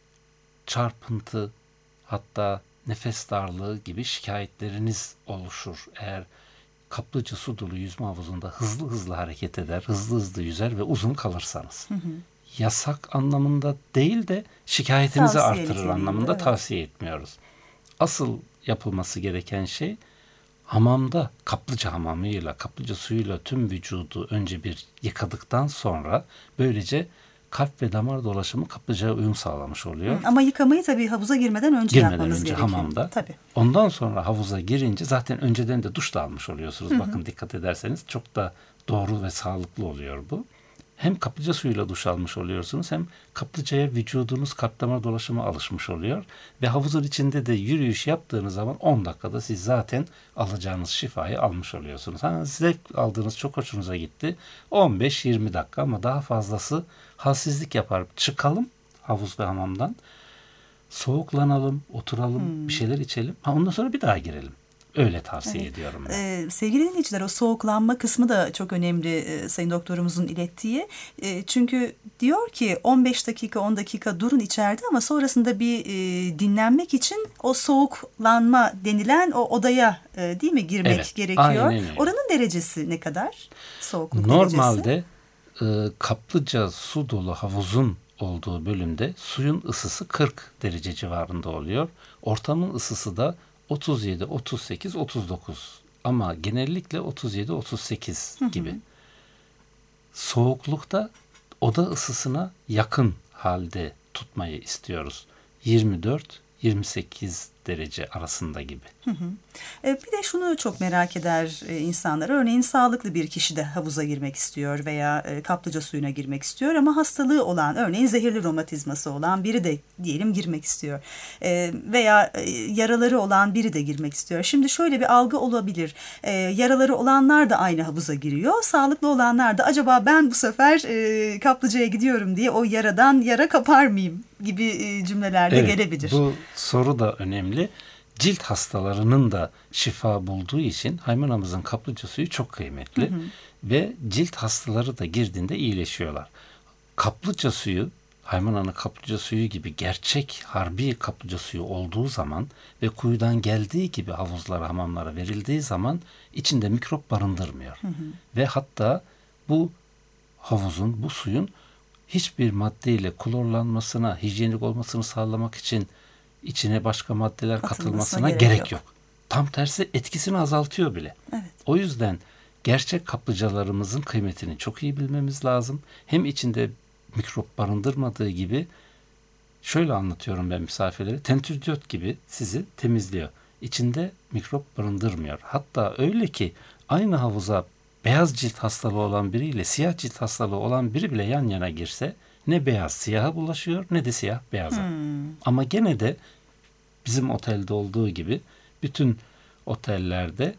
çarpıntı, hatta nefes darlığı gibi şikayetleriniz oluşur. Eğer kaplıca su dolu yüzme havuzunda hızlı hızlı hareket eder, hızlı hızlı yüzer ve uzun kalırsanız. Yasak anlamında değil de şikayetinizi artırır anlamında tavsiye etmiyoruz. Asıl yapılması gereken şey hamamda kaplıca hamamıyla, kaplıca suyuyla tüm vücudu önce bir yıkadıktan sonra böylece kalp ve damar dolaşımı kaplıcaya uyum sağlamış oluyor. Ama yıkamayı tabii havuza girmeden önce yapmanız gerekiyor. Hamamda. Tabii. Ondan sonra havuza girince zaten önceden de duş da almış oluyorsunuz. Bakın dikkat ederseniz çok da doğru ve sağlıklı oluyor bu. Hem kaplıca suyuyla duş almış oluyorsunuz hem kaplıcaya vücudunuz kalp damar dolaşımı alışmış oluyor. Ve havuzun içinde de yürüyüş yaptığınız zaman 10 dakikada siz zaten alacağınız şifayı almış oluyorsunuz. Zevk aldığınız çok hoşunuza gitti. 15-20 dakika ama daha fazlası halsizlik yapar. Çıkalım havuz ve hamamdan. Soğuklanalım, oturalım, bir şeyler içelim. Ondan sonra bir daha girelim. Öyle tavsiye ediyorum ben. Sevgili dinleyiciler, o soğuklanma kısmı da çok önemli Sayın Doktorumuzun ilettiği. Çünkü diyor ki 15 dakika 10 dakika durun içeride ama sonrasında bir dinlenmek için o soğuklanma denilen o odaya değil mi girmek gerekiyor. Oranın derecesi ne kadar? Soğukluk Normalde kaplıca su dolu havuzun olduğu bölümde suyun ısısı 40 derece civarında oluyor. Ortamın ısısı da 37, 38, 39 ama genellikle 37, 38 gibi. Soğuklukta oda ısısına yakın halde tutmayı istiyoruz. 24, 28 derece arasında gibi. Bir de şunu çok merak eder insanlar. Örneğin sağlıklı bir kişi de havuza girmek istiyor veya kaplıca suyuna girmek istiyor ama hastalığı olan, örneğin zehirli romatizması olan biri de diyelim girmek istiyor. Veya yaraları olan biri de girmek istiyor. Şimdi şöyle bir algı olabilir. Yaraları olanlar da aynı havuza giriyor. Sağlıklı olanlar da acaba ben bu sefer kaplıcaya gidiyorum diye o yaradan yara kapar mıyım gibi cümleler de gelebilir. Bu soru da önemli. Cilt hastalarının da şifa bulduğu için Haymana'mızın kaplıca suyu çok kıymetli. Ve cilt hastaları da girdiğinde iyileşiyorlar. Kaplıca suyu, Haymana'nın kaplıca suyu gibi gerçek harbi kaplıca suyu olduğu zaman ve kuyudan geldiği gibi havuzlara, hamamlara verildiği zaman içinde mikrop barındırmıyor. Ve hatta bu havuzun, bu suyun hiçbir maddeyle klorlanmasına, hijyenik olmasını sağlamak için içine başka maddeler katılmasına gerek yok. Tam tersi etkisini azaltıyor bile. Evet. O yüzden gerçek kaplıcalarımızın kıymetini çok iyi bilmemiz lazım. Hem içinde mikrop barındırmadığı gibi, şöyle anlatıyorum ben misafirlere, tentürdiyot gibi sizi temizliyor. İçinde mikrop barındırmıyor. Hatta öyle ki aynı havuza beyaz cilt hastalığı olan biriyle siyah cilt hastalığı olan biri bile yan yana girse ne beyaz siyaha bulaşıyor ne de siyah beyaza. Ama gene de bizim otelde olduğu gibi bütün otellerde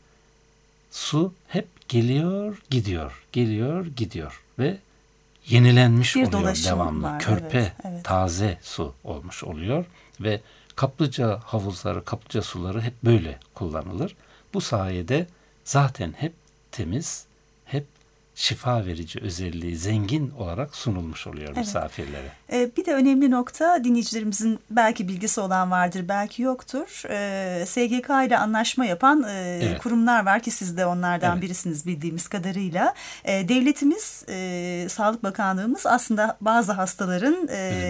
su hep geliyor gidiyor, geliyor gidiyor ve yenilenmiş bir oluyor devamlı. Var, körpe, evet. taze su olmuş oluyor ve kaplıca havuzları, kaplıca suları hep böyle kullanılır. Bu sayede zaten hep temiz, hep şifa verici özelliği zengin olarak sunulmuş oluyor misafirlere. Bir de önemli nokta, dinleyicilerimizin belki bilgisi olan vardır, belki yoktur. SGK ile anlaşma yapan kurumlar var ki siz de onlardan birisiniz bildiğimiz kadarıyla. Devletimiz, Sağlık Bakanlığımız aslında bazı hastaların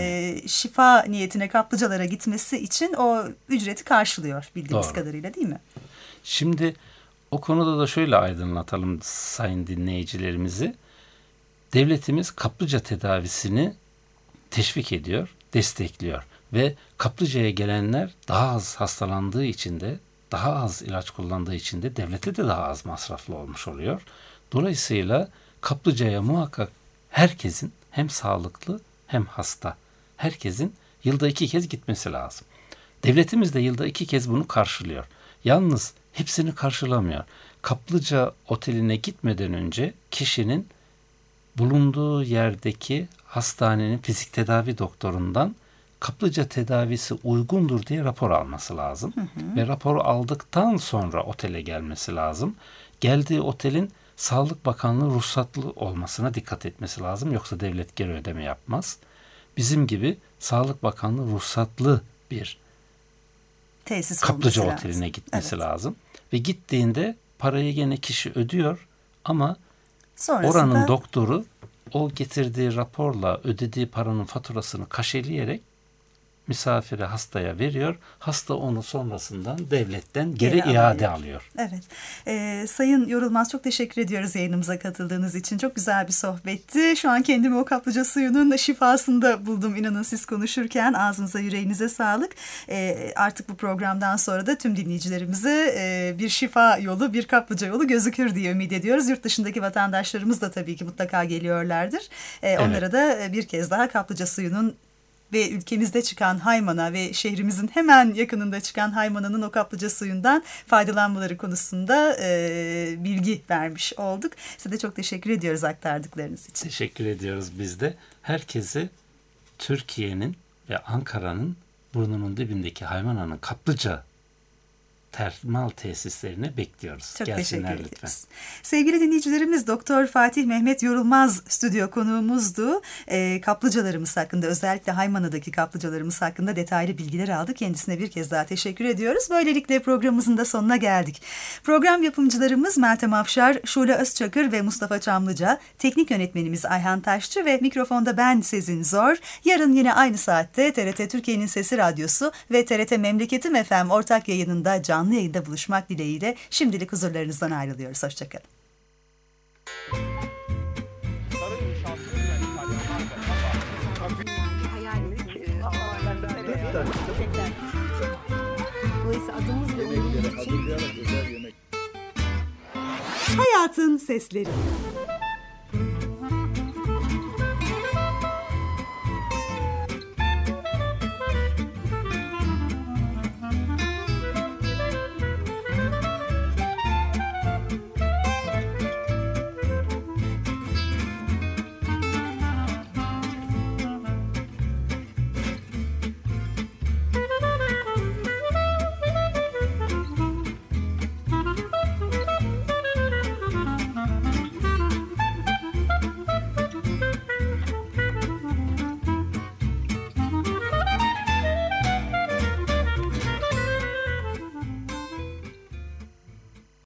şifa niyetine kaplıcalara gitmesi için o ücreti karşılıyor bildiğimiz kadarıyla, değil mi? Şimdi o konuda da şöyle aydınlatalım sayın dinleyicilerimizi. Devletimiz kaplıca tedavisini teşvik ediyor, destekliyor ve kaplıcaya gelenler daha az hastalandığı için de, daha az ilaç kullandığı için de devlete de daha az masraflı olmuş oluyor. Dolayısıyla kaplıcaya muhakkak herkesin, hem sağlıklı hem hasta, herkesin yılda 2 kez gitmesi lazım. Devletimiz de yılda 2 kez bunu karşılıyor. Yalnız hepsini karşılamıyor. Kaplıca oteline gitmeden önce kişinin bulunduğu yerdeki hastanenin fizik tedavi doktorundan kaplıca tedavisi uygundur diye rapor alması lazım. Ve raporu aldıktan sonra otele gelmesi lazım. Geldiği otelin Sağlık Bakanlığı ruhsatlı olmasına dikkat etmesi lazım. Yoksa devlet geri ödeme yapmaz. Bizim gibi Sağlık Bakanlığı ruhsatlı bir tesis kaplıca oteline gitmesi lazım. Ve gittiğinde parayı gene kişi ödüyor ama sonrasında oranın doktoru o getirdiği raporla ödediği paranın faturasını kaşeleyerek misafire, hastaya veriyor. Hasta onu sonrasından devletten geri iade alıyor. Evet. Sayın Yorulmaz, çok teşekkür ediyoruz yayınımıza katıldığınız için. Çok güzel bir sohbetti. Şu an kendimi o kaplıca suyunun şifasında buldum. İnanın siz konuşurken. Ağzınıza, yüreğinize sağlık. Artık bu programdan sonra da tüm dinleyicilerimize bir şifa yolu, bir kaplıca yolu gözükür diye ümit ediyoruz. Yurt dışındaki vatandaşlarımız da tabii ki mutlaka geliyorlardır. Onlara da bir kez daha kaplıca suyunun ve ülkemizde çıkan Haymana ve şehrimizin hemen yakınında çıkan Haymana'nın o kaplıca suyundan faydalanmaları konusunda bilgi vermiş olduk. Size de çok teşekkür ediyoruz aktardıklarınız için. Teşekkür ediyoruz biz de. Herkesi Türkiye'nin ve Ankara'nın burnunun dibindeki Haymana'nın kaplıca termal tesislerine bekliyoruz. Çok Gelsinler teşekkür lütfen. ederiz. Sevgili dinleyicilerimiz, Doktor Fatih Mehmet Yorulmaz stüdyo konuğumuzdu. Kaplıcalarımız hakkında, özellikle Haymana'daki kaplıcalarımız hakkında detaylı bilgiler aldık. Kendisine bir kez daha teşekkür ediyoruz. Böylelikle programımızın da sonuna geldik. Program yapımcılarımız Meltem Afşar, Şule Özçakır ve Mustafa Çamlıca, teknik yönetmenimiz Ayhan Taşçı ve mikrofonda ben Sezin Zor. Yarın yine aynı saatte TRT Türkiye'nin Sesi Radyosu ve TRT Memleketim FM ortak yayınında canlı yayında buluşmak dileğiyle şimdilik huzurlarınızdan ayrılıyoruz. Hoşçakalın. Hayatın Sesleri.